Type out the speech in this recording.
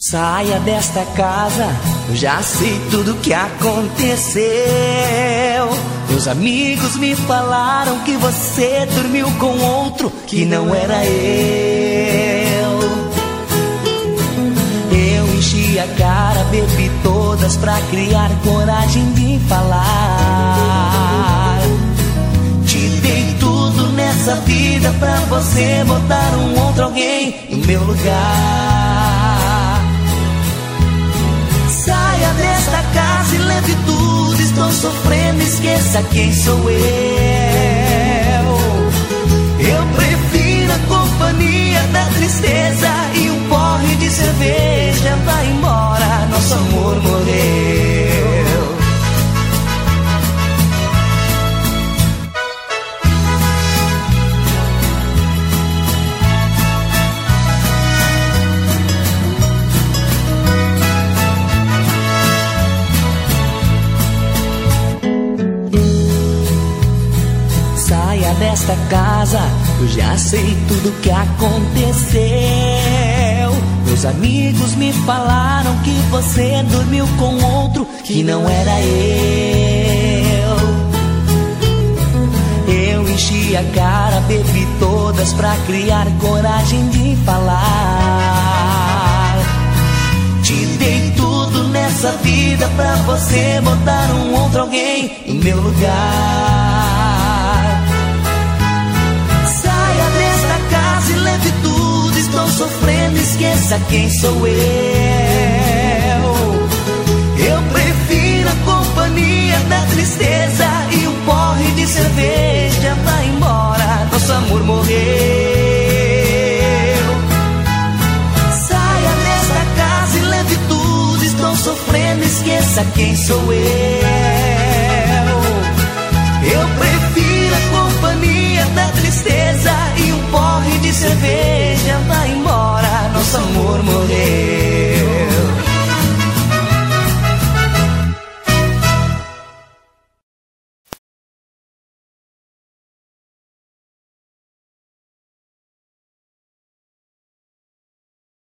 Saia desta casa, eu já sei tudo o que aconteceu. Meus amigos me falaram que você dormiu com outro, que não era eu. Eu enchi a cara, bebi todas pra criar coragem de falar. Te dei tudo nessa vida pra você botar um outro alguém no meu lugar. Saia desta casa e leve tudo, estou sofrendo, esqueça quem sou eu. Eu prefiro a companhia da tristeza e um porre de cerveja. Vai embora, nosso amor morreu. Saia desta casa, eu já sei tudo que aconteceu. Meus amigos me falaram que você dormiu com outro, que não era eu. Eu enchi a cara, bebi todas pra criar coragem de falar. Te dei tudo nessa vida pra você botar um outro alguém no meu lugar. Saia desta casa e leve tudo, estou sofrendo, esqueça quem sou eu. Eu prefiro a companhia da tristeza e um porre de cerveja. Vai embora, nosso amor morreu. Saia desta casa e leve tudo, estou sofrendo, esqueça quem sou eu.